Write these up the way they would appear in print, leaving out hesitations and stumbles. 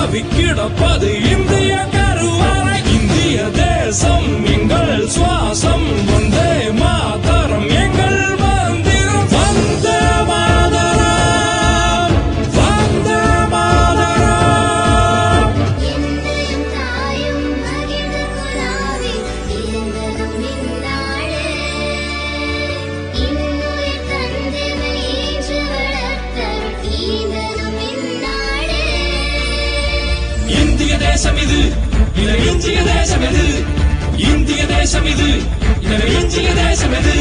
பரவி கிடப்பது இந்திய கருவறை. இந்திய தேசம் எங்கள் சுவாசம், வந்தே மாதரம் எங்கள் மந்திரம். வந்தே மாதரம், வந்தே மாதரம். தாயும் மகிழ்ந்த குலாவி இருந்ததும் இந்நாளே. இன்னுயிர் தந்தமை ஏற்று வளர்த்தருள் ஈந்ததும் இந்நாளே. இந்திய தேசம் இது, இதை இந்திய தேசம் எது? இந்திய தேசம் இது, இதை இந்திய தேசம் எது?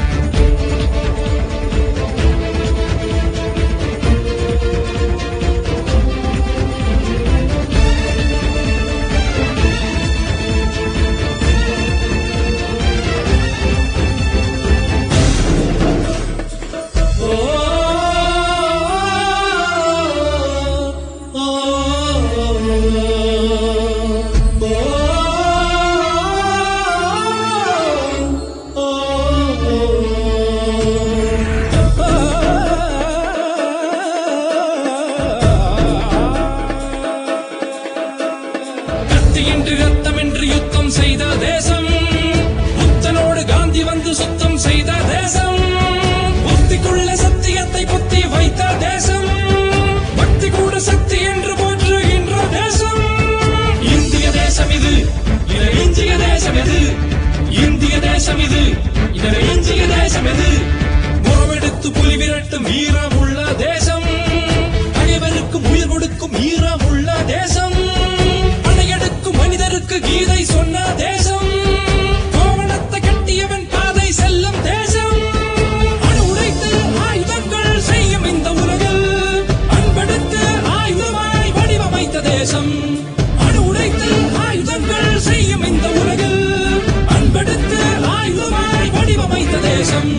கத்தியின்றி ரத்தமின்றி யுத்தம் செய்த தேசம், புத்தனோடு காந்தி வந்து சுத்தம் செய்த தேசம், புத்திக்குள்ள சத்தியத்தை புத்தி வைத்த தேசம், பக்தி கூட சக்தி என்று போற்றுகின்ற தேசம். இந்திய தேசம் இது, இதை இந்திய தேசம் எது? இந்திய தேசம் இது, இதை இந்திய தேசம் எது? முறவெடுத்து புலி விரட்டும் வீரமுள்ள தேசம், அனைவருக்கும் உயிர் கொடுக்கும் ஈரமுள்ள தேசம், அணையெடுக்கும் மனிதருக்கு கீதை சொன்ன தேசம், கோவணத்தை கட்டியவன் பாதை செல்லும் தேசம், அணு உடைத்து ஆயுதங்கள் செய்யும் இந்த உலகில் அன்பெடுத்து ஆயுதமாய் வடிவமைத்த தேசம், அணு உடைத்து ஆயுதங்கள் செய்யும் இந்த உலகில் அன்பெடுத்து ஆயுதமாய் வடிவமைத்த தேசம்.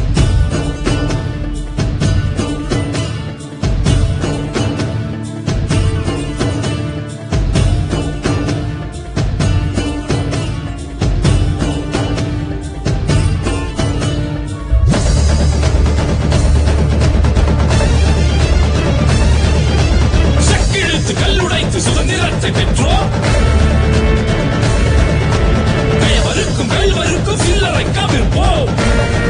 செக்கிழுத்து கல்லுடைத்து சுதந்திரத்தை பெற்றோம், கயவருக்கும் கல்வருக்கும் சில்லறை கவிழ்ப்போம்.